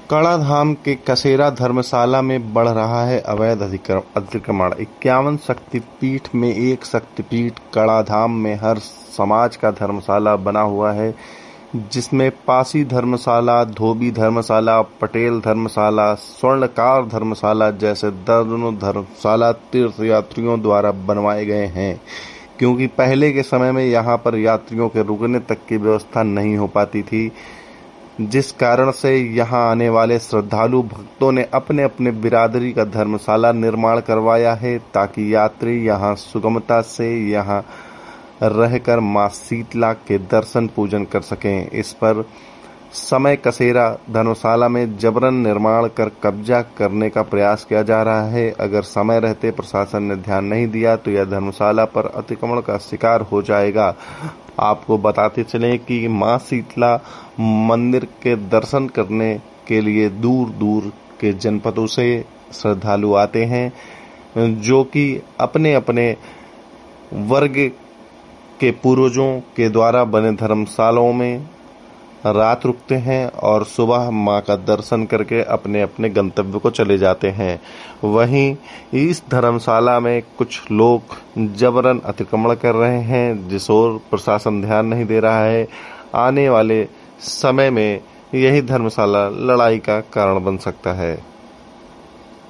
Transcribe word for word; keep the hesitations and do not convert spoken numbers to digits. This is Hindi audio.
कड़ाधाम के कसेरा धर्मशाला में बढ़ रहा है अवैध अतिक्रमण। इक्यावन शक्तिपीठ में एक शक्तिपीठ कड़ाधाम में हर समाज का धर्मशाला बना हुआ है, जिसमें पासी धर्मशाला, धोबी धर्मशाला, पटेल धर्मशाला, स्वर्णकार धर्मशाला जैसे दर्जनों धर्मशाला तीर्थ यात्रियों द्वारा बनवाए गए हैं, क्योंकि पहले के समय में यहाँ पर यात्रियों के रुकने तक की व्यवस्था नहीं हो पाती थी, जिस कारण से यहाँ आने वाले श्रद्धालु भक्तों ने अपने अपने बिरादरी का धर्मशाला निर्माण करवाया है, ताकि यात्री यहाँ सुगमता से यहाँ रहकर मां शीतला के दर्शन पूजन कर सकें। इस पर समय कसेरा धर्मशाला में जबरन निर्माण कर कब्जा करने का प्रयास किया जा रहा है। अगर समय रहते प्रशासन ने ध्यान नहीं दिया तो यह धर्मशाला पर अतिक्रमण का शिकार हो जाएगा। आपको बताते चलें कि मां शीतला मंदिर के दर्शन करने के लिए दूर दूर के जनपदों से श्रद्धालु आते हैं, जो कि अपने अपने वर्ग के पूर्वजों के द्वारा बने धर्मशालाओं में रात रुकते हैं और सुबह मां का दर्शन करके अपने अपने गंतव्य को चले जाते हैं। वहीं इस धर्मशाला में कुछ लोग जबरन अतिक्रमण कर रहे हैं, जिस ओर प्रशासन ध्यान नहीं दे रहा है। आने वाले समय में यही धर्मशाला लड़ाई का कारण बन सकता है।